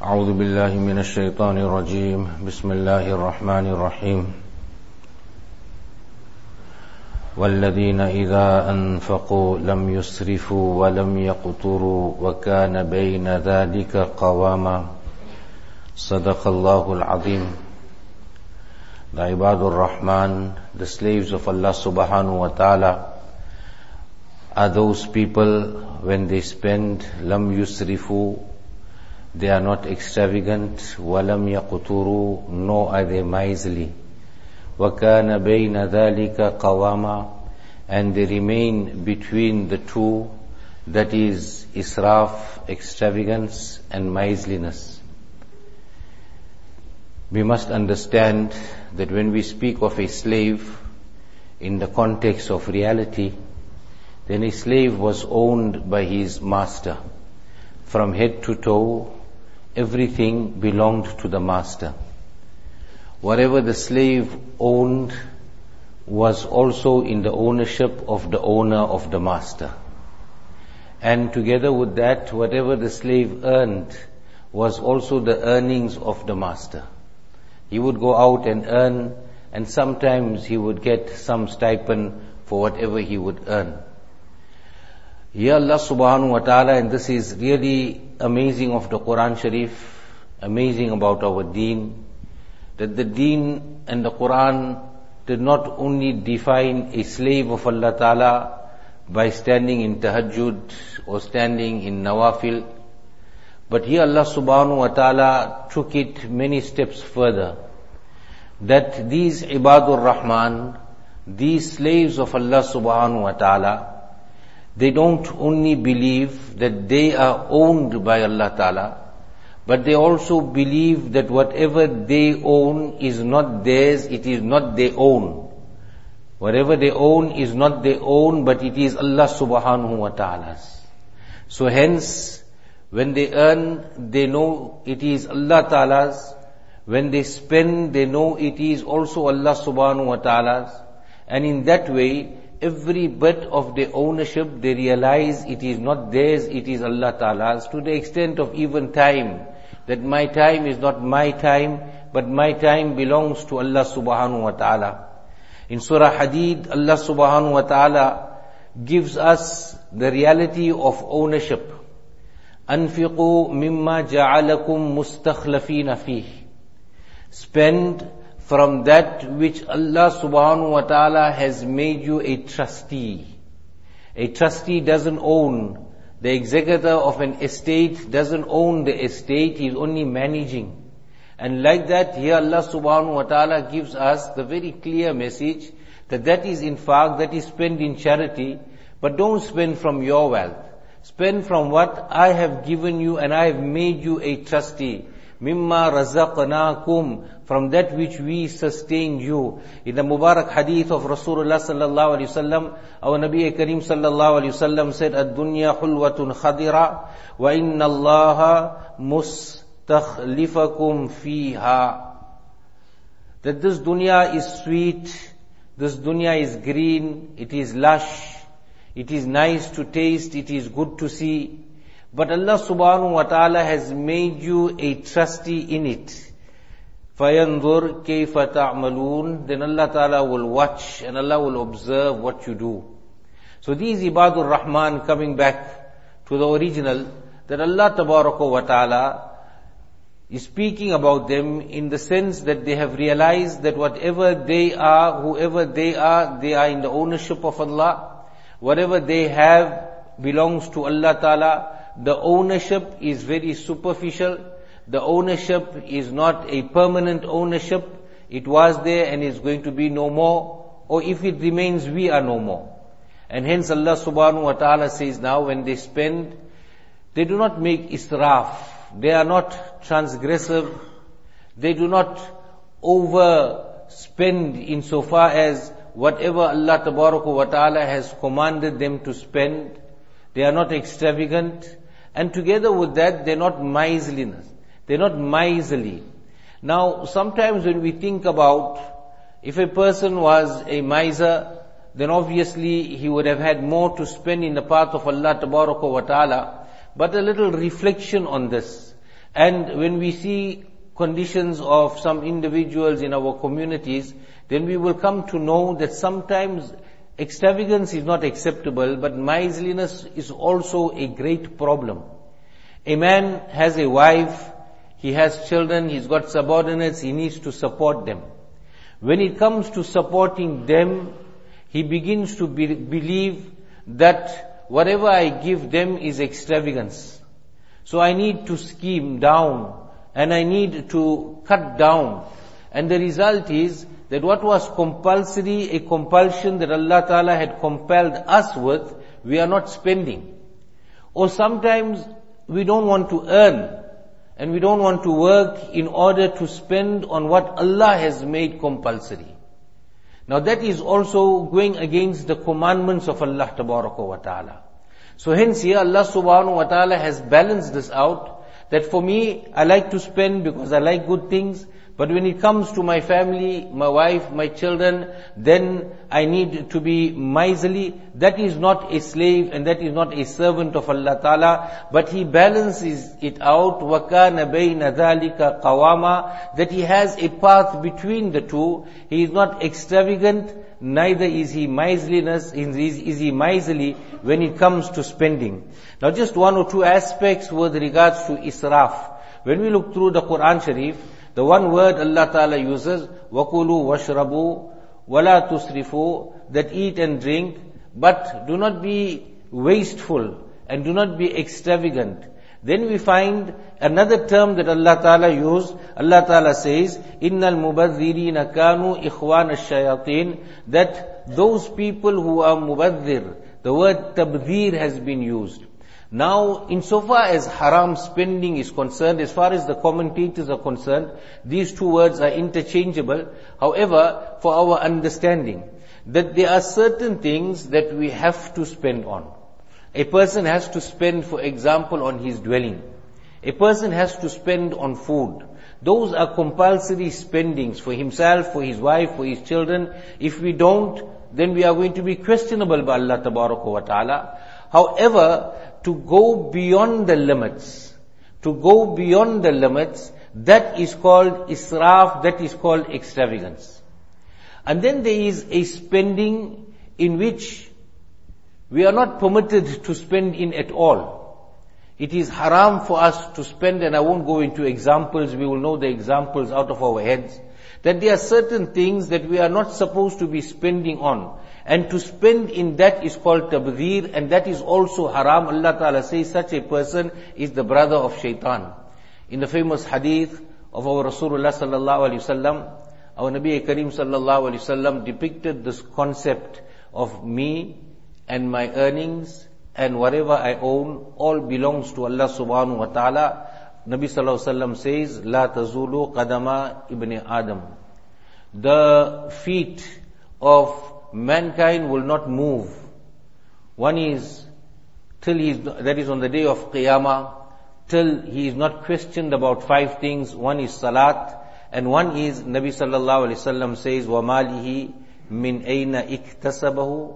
أعوذ بالله من الشيطان الرجيم بسم الله الرحمن الرحيم والذين إذا أنفقوا لم يسرفوا ولم يقتروا وكان بين ذلك قواما صدق الله العظيم. The Ibadur Rahman, the slaves of Allah subhanahu wa ta'ala, are those people when they spend, lam yusrifu, they are not extravagant, walam yaqturu, nor are they miserly. وَكَانَ بَيْنَ ذَلِكَ قَوَامًا, and they remain between the two, that is israf, extravagance, and miserliness. We must understand that when we speak of a slave in the context of reality, then a slave was owned by his master. From head to toe, everything belonged to the master. Whatever the slave owned was also in the ownership of the owner of the master. And together with that, whatever the slave earned was also the earnings of the master. He would go out and earn, and sometimes he would get some stipend for whatever he would earn. Here Allah subhanahu wa ta'ala, and this is really amazing of the Quran Sharif, amazing about our deen, that the deen and the Quran did not only define a slave of Allah ta'ala by standing in tahajjud or standing in nawafil, but here Allah subhanahu wa ta'ala took it many steps further, that these Ibadur Rahman, these slaves of Allah subhanahu wa ta'ala, they don't only believe that they are owned by Allah ta'ala, but they also believe that whatever they own is not theirs, it is not their own. Whatever they own is not their own, but it is Allah subhanahu wa ta'ala's. So hence, when they earn, they know it is Allah ta'ala's. When they spend, they know it is also Allah subhanahu wa ta'ala's. And in that way, every bit of their ownership, they realize it is not theirs, it is Allah ta'ala's, to the extent of even time, that my time is not my time, but my time belongs to Allah subhanahu wa ta'ala. In Surah Hadid, Allah subhanahu wa ta'ala gives us the reality of ownership. أَنْفِقُوا مِمَّا جَعَلَكُمْ مُسْتَخْلَفِينَ فِيهِ. Spend from that which Allah subhanahu wa ta'ala has made you a trustee. A trustee doesn't own. The executor of an estate doesn't own the estate, he is only managing. And like that, here Allah subhanahu wa ta'ala gives us the very clear message that that is infaq, that is spent in charity, but don't spend from your wealth. Spend from what I have given you and I have made you a trustee. Mimma razaqnakum, from that which we sustained you. In the Mubarak hadith of Rasulullah sallallahu alaihi wasallam, our Nabi Kareem sallallahu alaihi wasallam said, "Ad-dunya hulwatun khadira, wa inna Allaha mustakhlifakum fiha." That this dunya is sweet, this dunya is green, it is lush, it is nice to taste, it is good to see. But Allah subhanahu wa ta'ala has made you a trustee in it. فَيَنْظُرْ كَيْفَ تَعْمَلُونَ. Then Allah ta'ala will watch and Allah will observe what you do. So these Ibadur Rahman, coming back to the original, that Allah tabaraka wa ta'ala is speaking about them in the sense that they have realized that whatever they are, whoever they are in the ownership of Allah. Whatever they have belongs to Allah ta'ala. The ownership is very superficial. The ownership is not a permanent ownership. It was there and is going to be no more. Or if it remains, we are no more. And hence Allah subhanahu wa ta'ala says now, when they spend, they do not make israf. They are not transgressive. They do not overspend insofar as whatever Allah tabaraka wa ta'ala has commanded them to spend. They are not extravagant. And together with that, they're not miserliness. They're not miserly. Now, sometimes when we think about, if a person was a miser, then obviously he would have had more to spend in the path of Allah Tabaraka wa Ta'ala. But a little reflection on this, And when we see conditions of some individuals in our communities, then we will come to know that sometimes extravagance is not acceptable, but miserliness is also a great problem. A man has a wife, he has children, he's got subordinates, he needs to support them. When it comes to supporting them, he begins to believe that whatever I give them is extravagance. So I need to scheme down and I need to cut down. And the result is that what was compulsory, a compulsion that Allah Ta'ala had compelled us with, we are not spending. Or sometimes we don't want to earn and we don't want to work in order to spend on what Allah has made compulsory. Now that is also going against the commandments of Allah Tabaraka wa Ta'ala. So hence here Allah Subhanahu wa Ta'ala has balanced this out, that for me, I like to spend because I like good things, but when it comes to my family, my wife, my children, then I need to be miserly. That is not a slave and that is not a servant of Allah Ta'ala, but he balances it out, وَكَانَ بَيْنَ ذَلِكَ قَوَامًا, that he has a path between the two. He is not extravagant, neither is he is he miserly when it comes to spending. Now just one or two aspects with regards to israf. When we look through the Quran Sharif, the one word Allah Ta'ala uses, وَكُلُوا وَاشْرَبُوا وَلَا تُسْرِفُوا, that eat and drink, but do not be wasteful and do not be extravagant. Then we find another term that Allah Ta'ala used. Allah Ta'ala says, إِنَّ الْمُبَذِّرِينَ كَانُوا إِخْوَانَ الشَّيَاطِينَ, that those people who are mubadhir, the word tabdhir has been used. Now, insofar as haram spending is concerned, as far as the commentators are concerned, these two words are interchangeable. However, for our understanding, that there are certain things that we have to spend on. A person has to spend, for example, on his dwelling. A person has to spend on food. Those are compulsory spendings for himself, for his wife, for his children. If we don't, then we are going to be questionable by Allah Tabaraka wa Ta'ala. However, to go beyond the limits, that is called israf, that is called extravagance. And then there is a spending in which we are not permitted to spend in at all. It is haram for us to spend, and I won't go into examples, we will know the examples out of our heads, that there are certain things that we are not supposed to be spending on. And to spend in that is called tabdhir, and that is also haram. Allah Ta'ala says such a person is the brother of shaitan. In the famous hadith of our Rasulullah Sallallahu Alaihi Wasallam, our Nabi Kareem Sallallahu Alaihi Wasallam depicted this concept of me and my earnings and whatever I own, all belongs to Allah Subhanahu wa Ta'ala. Nabi Sallallahu Alaihi Wasallam says, La tazulu qadama ibn Adam. The feet of mankind will not move. One is, that is on the day of Qiyamah, till he is not questioned about 5 things. One is salat, and one is, Nabi Sallallahu Alaihi Wasallam says, وَمَالِهِ مِنْ أَيْنَ اِكْتَسَبَهُ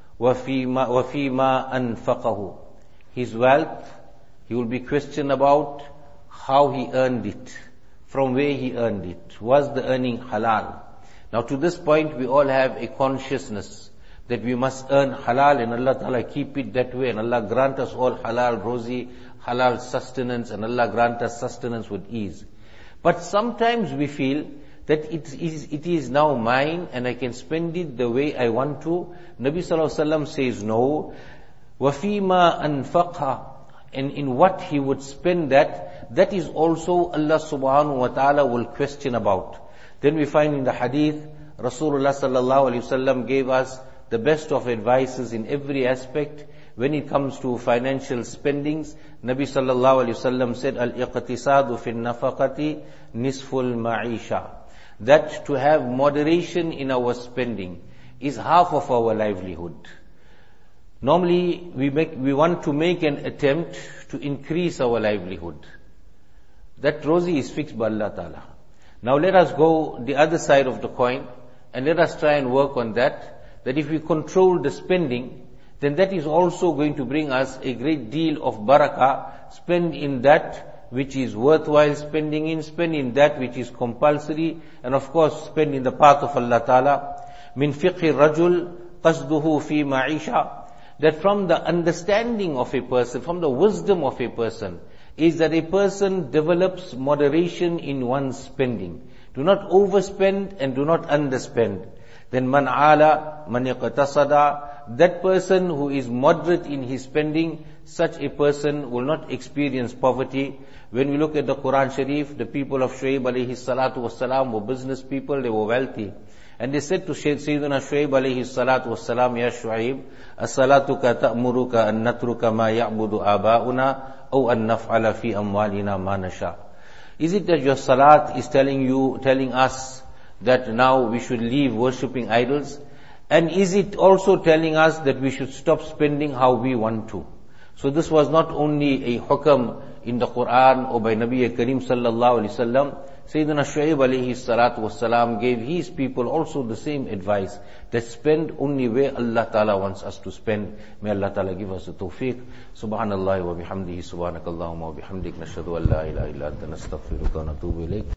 وَفِيمَا أَنْفَقَهُ. His wealth, he will be questioned about how he earned it, from where he earned it. Was the earning halal? Now to this point we all have a consciousness that we must earn halal, and Allah Ta'ala keep it that way, and Allah grant us all halal rozi, halal sustenance, and Allah grant us sustenance with ease. But sometimes we feel that it is now mine and I can spend it the way I want to. Nabi Sallallahu Alaihi Wasallam says no. وَفِيمَا أَنْفَقْهَا, and in what he would spend that is also Allah Subhanahu wa Ta'ala will question about. Then we find in the hadith, Rasulullah Sallallahu Alaihi Wasallam gave us the best of advices in every aspect. When it comes to financial spendings, Nabi Sallallahu Alaihi Wasallam said, Al-iqtisadu fi nafaqati nisful ma'isha. That to have moderation in our spending is half of our livelihood. Normally, we want to make an attempt to increase our livelihood. That rozi is fixed by Allah Ta'ala. Now let us go the other side of the coin and let us try and work on that if we control the spending, then that is also going to bring us a great deal of barakah. Spend in that which is worthwhile spending in that which is compulsory, and of course spend in the path of Allah Ta'ala. Min fiqhi rajul qasduhu fi ma'isha. That from the understanding of a person, from the wisdom of a person, is that a person develops moderation in one's spending. Do not overspend and do not underspend. Then man ala, man yaqtasada, that person who is moderate in his spending, such a person will not experience poverty. When we look at the Quran Sharif, the people of Shuaib alayhi salatu wassalam were business people, they were wealthy. And they said to Sayyidina Shuaib alayhi salatu wassalam, Ya Shuaib, as-salatuka ta'muruka an natruka ma ya'budu aba'una, aw an naf'ala fi amwalina ma nasha. Is it that your salat is telling us that now we should leave worshipping idols? And is it also telling us that we should stop spending how we want to? So this was not only a hukam in the Quran or by Nabi Kareem sallallahu alaihi wasallam. Sayyidina Shuaib alayhi salatu wassalam gave his people also the same advice, that spend only where Allah Ta'ala wants us to spend. May Allah Ta'ala give us the tawfiq. Subhanallah wa bihamdihi, subhanakallahumma wa bihamdik, nashhadu an la ilaha illa anta, nastaghfiruka wa natubu ilayk.